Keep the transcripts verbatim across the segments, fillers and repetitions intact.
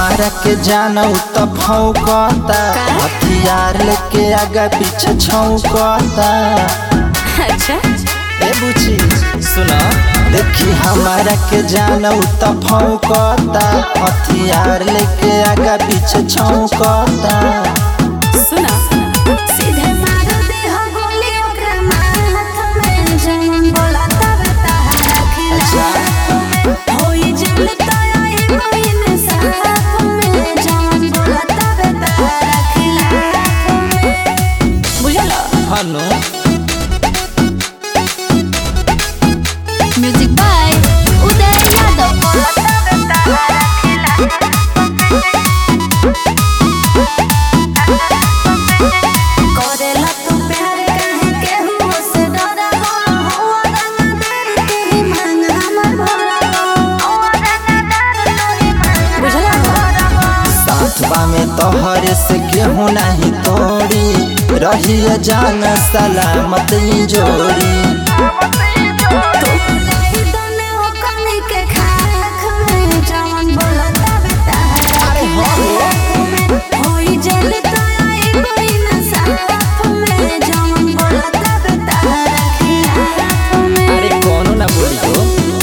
हमारा के जानो त भौंकता, हथियार लेके आगे पीछे छौंकता। अच्छा ए बुची सुना, देखी हमारा के जानो त भौंकता, हथियार लेके आगे पीछे छौंकता। सुना सीधे मार दे हो गोली ओकरा माथ में, जवन बोला तब तहरा खिला होई जल तोई मोइन साथ में, जवन बोला तब तहरा खिला बुझला। हनु म्यूजिक बाय उदय यादव। करेला तू प्यार काहे केहू से डरबो, हुआ रंगदार के ही मांग हमर भरबो, हुआ रंगदार के ही मांग बुझला भरबो। साथवा में तोहरे से केहू नहीं तोड़ी, रही जान सलामत ई जोड़ी। अरे कोनो ना बोली हो।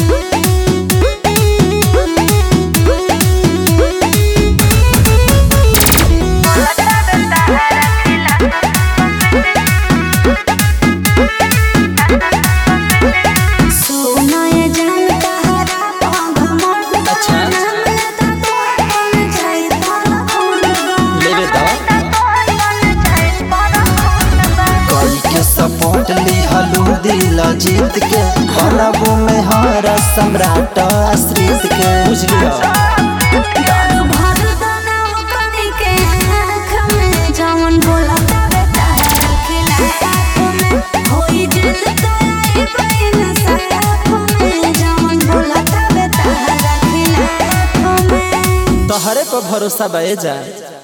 अच्छा लेवे दो कोई के सपोर्ट ली हलू दिल जीत के, बनबू में हर सम्राट आश्रित के। बुझलियो तोहरे पर भरोसा बे जा।